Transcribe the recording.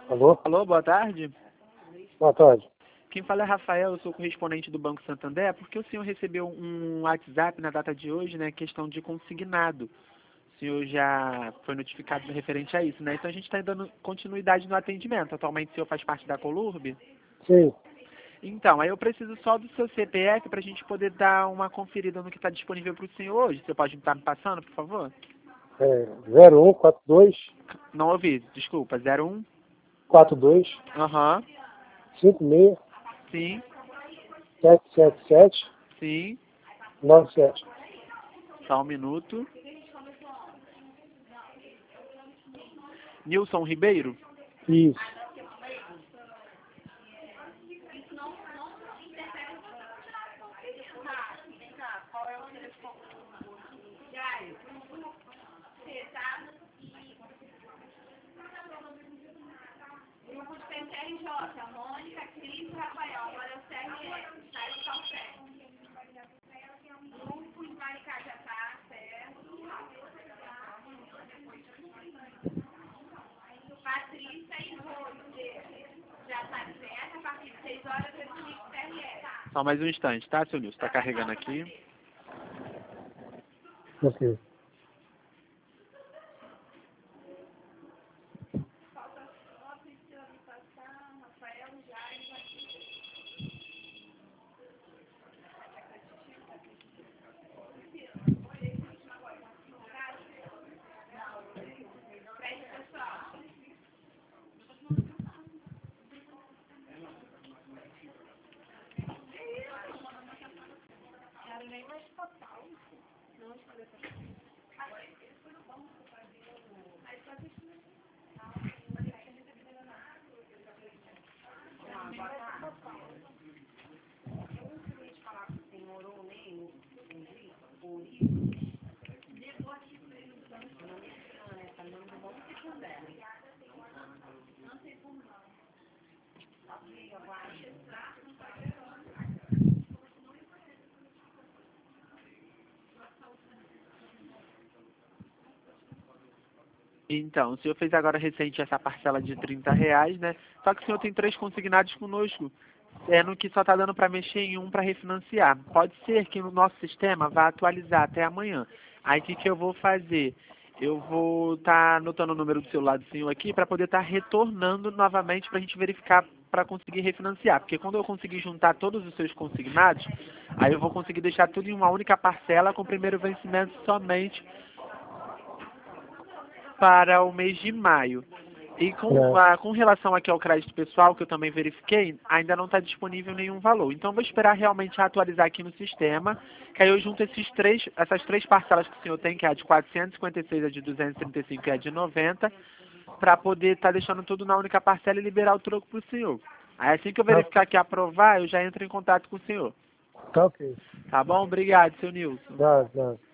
Alô? Alô, boa tarde. Boa tarde. Quem fala é Rafael, eu sou correspondente do Banco Santander, porque o senhor recebeu um WhatsApp na data de hoje, né, questão de consignado. O senhor já foi notificado referente a isso, né? Então a gente está dando continuidade no atendimento. Atualmente o senhor faz parte da Colurb? Sim. Então, aí eu preciso só do seu CPF para a gente poder dar uma conferida no que está disponível para o senhor hoje. Você pode estar me passando, por favor? 0142 Não ouvi, desculpa. 01? 42 Aham. 56 Sim, 777 sim. 97. Só um minuto. Nilson Ribeiro? Isso. Grupo de PCRJ, Mônica, Cris e Rafael. Agora é o CRE, sai o Calcé. Grupo de Maricá já tá certo. Patrícia e Rose já tá certo. A partir de 6 horas eu explico o CRE. Só mais um instante, tá, seu Nilson? Está carregando aqui. Ok. Então, o senhor fez agora recente essa parcela de R$ 30, né? Só que o senhor tem 3 consignados conosco, sendo que só está dando para mexer em um para refinanciar. Pode ser que no nosso sistema vá atualizar até amanhã. Aí o que eu vou fazer? Eu vou estar anotando o número do celular do senhor aqui para poder estar retornando novamente para a gente verificar para conseguir refinanciar. Porque quando eu conseguir juntar todos os seus consignados, aí eu vou conseguir deixar tudo em uma única parcela com o primeiro vencimento somente para o mês de maio. E com relação aqui ao crédito pessoal, que eu também verifiquei, ainda não está disponível nenhum valor. Então, vou esperar realmente atualizar aqui no sistema, que aí eu junto essas três parcelas que o senhor tem, que é a de 456, a de 235 e a de 90, para poder estar deixando tudo na única parcela e liberar o troco para o senhor. Aí, assim que eu verificar que aprovar, eu já entro em contato com o senhor. Tá ok. Tá bom? Obrigado, seu Nilson. Dá.